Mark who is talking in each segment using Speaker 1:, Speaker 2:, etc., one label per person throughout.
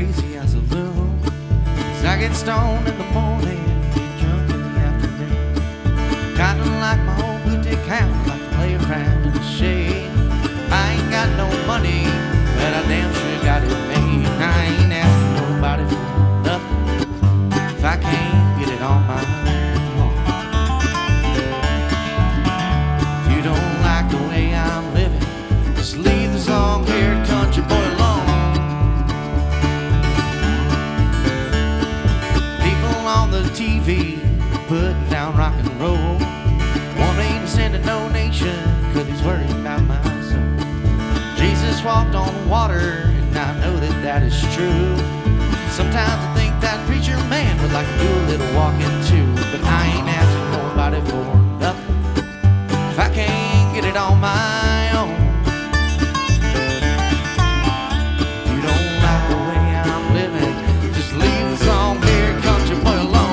Speaker 1: crazy as a loon. 'Cause I get stoned in the morning, get drunk in the afternoon. Kinda like my old boutique house, like to lay around in the shade. I ain't got no money, but I damn sure got it made. I ain't asking nobody for nothing if I can't get it on my own. If you don't like the way I'm living, just leave this long-haired country boy alone. People on the TV putting down rock and roll, won't even send a donation 'cause he's worried about my soul. Jesus walked on water, and I know that that is true. Sometimes I think that preacher man would like to do a little walking too. But I ain't asking nobody for nothing if I can't get it on my own. If you don't like the way I'm living, just leave the song here, country boy alone.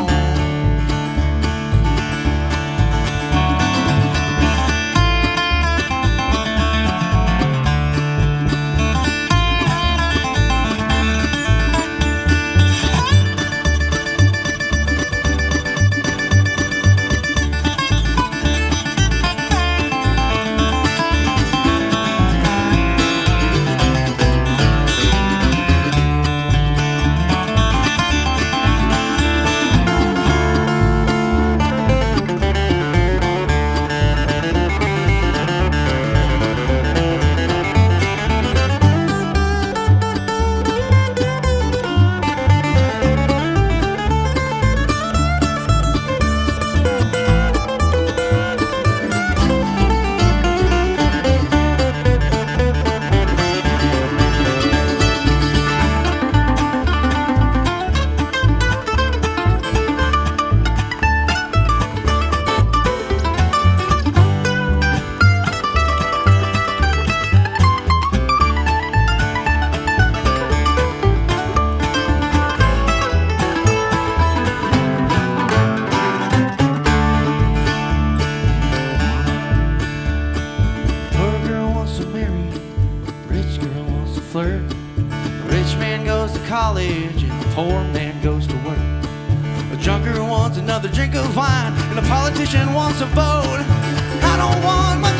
Speaker 1: Flirt. A rich man goes to college and a poor man goes to work. A drunkard wants another drink of wine and a politician wants a vote. I don't want much